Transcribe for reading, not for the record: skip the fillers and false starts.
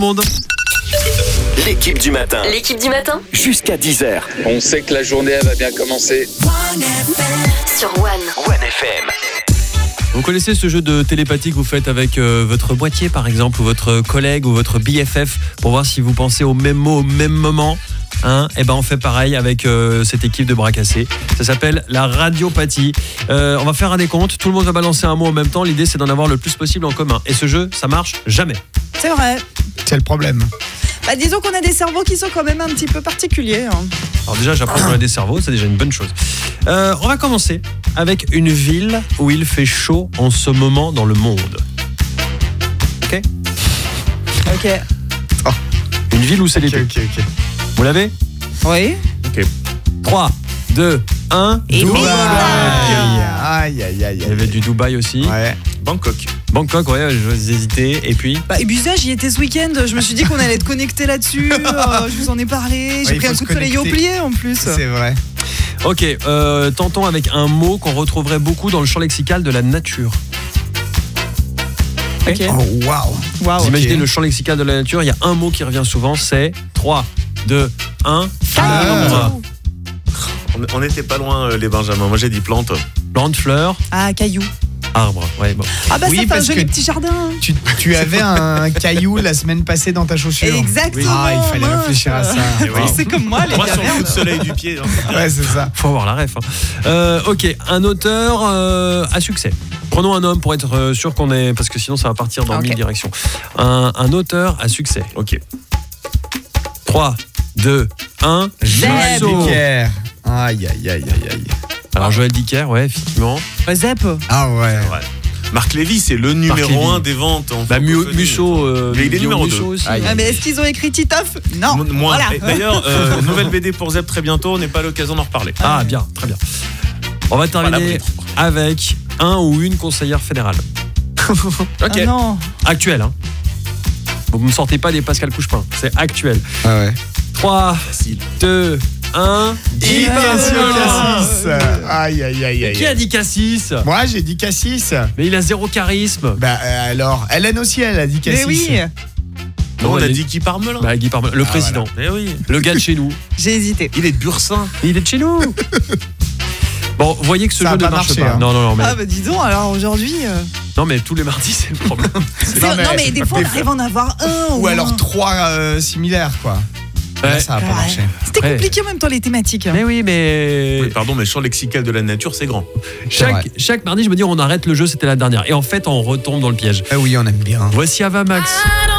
Monde. L'équipe du matin. L'équipe du matin Jusqu'à 10h. On sait que la journée elle va bien commencer. sur One. One FM. Vous connaissez ce jeu de télépathie que vous faites avec votre boîtier par exemple, ou votre collègue ou votre BFF pour voir si vous pensez au même mot au même moment, hein? Et ben on fait pareil avec cette équipe de bras cassés. Ça s'appelle la radiopathie. On va faire un décompte, tout le monde va balancer un mot en même temps. L'idée c'est d'en avoir le plus possible en commun. Et ce jeu, ça marche jamais. C'est vrai. C'est le problème. Bah, disons qu'on a des cerveaux qui sont quand même un petit peu particuliers. Hein. Alors déjà, j'apprends qu'on a des cerveaux, c'est déjà une bonne chose. On va commencer avec une ville où il fait chaud en ce moment dans le monde. Ok ? Ok. Une ville où c'est l'été. Ok. Vous l'avez ? Oui. 3, 2, 1. Et Dubaï. Dubaï. Aïe. Il y avait du Dubaï aussi. Ouais. Bangkok. Bangkok, ouais, j'ai hésité. Et puis Bah, Ibiza, j'y étais ce week-end. Je me suis dit qu'on allait être connectés là-dessus. Je vous en ai parlé. J'ai il pris faut un se coup de soleil au connecter. plié en plus. C'est vrai. Ok, tentons avec un mot qu'on retrouverait beaucoup dans le champ lexical de la nature. Ok. Oh, waouh. Waouh. Vous imaginez le champ lexical de la nature, il y a un mot qui revient souvent, c'est 3, 2, 1. Fleur. On n'était pas loin, les Benjamins. Moi, j'ai dit plante. Plante, fleur, Ah, caillou. arbre. Ouais, bon. Ah, bah, Oui, ça fait un parce joli que- petit jardin. Tu avais un caillou la semaine passée dans ta chaussure. Exactement. Ah, il fallait mince. réfléchir à ça. oui. C'est comme moi, les Droit sur le cavernes. coup de soleil du pied. Hein. Ouais, c'est ça. Faut avoir la ref. Ok, un auteur à succès. Prenons un homme pour être sûr qu'on est... Parce que sinon ça va partir dans Ok. 1000 directions. Un auteur à succès. Ok. 3, 2, 1. Joël Jusso. Dicker. Aïe. Alors Joël Dicker, ouais, effectivement. Zep. Ah ouais. Ouais. Marc Lévy, c'est le Lévy. numéro 1 des ventes. En Bah, francophonie. Musso. Mais il est numéro Musso 2. aussi. Aïe. Ah, mais est-ce qu'ils ont écrit Titoff? Non. Moi. Voilà. Et d'ailleurs, nouvelle BD pour Zep très bientôt. On n'est pas l'occasion d'en reparler. Ah, bien, très bien. On va terminer avec un ou une conseillère fédérale. Ok. Ah non. Actuel, hein. Vous ne me sortez pas des Pascal Couchepin. C'est actuel. Ah ouais. 3, Facile. 2, 1. Ignacio Ah. Cassis. Aïe. Qui a dit Cassis? Moi, j'ai dit Cassis. Mais il a zéro charisme. Bah alors, Hélène aussi, elle a dit Cassis. Mais oui. Non, on elle a est- dit qui Parmelin. Bah, Guy Parmelin, le président. Eh oui. Le gars de chez nous. J'ai hésité. Il est de Bursin. Il est de chez nous. Bon, vous voyez que ce Ça jeu a ne pas marche marché, pas. hein. Non, mais, Ah, bah dis donc, alors aujourd'hui. non, mais tous les mardis, c'est le problème. Non, mais des fois, on arrive à en avoir un. Ou un. alors 3 similaires, quoi. Là, ça a pas Ouais. marché. C'était Après- compliqué en même temps, les thématiques. Mais oui, mais Oui, pardon, mais le champ lexical de la nature, c'est grand. chaque mardi, je me dis on arrête le jeu, c'était la dernière. Et en fait, on retombe dans le piège. Ah oui, on aime bien. Voici Ava Max.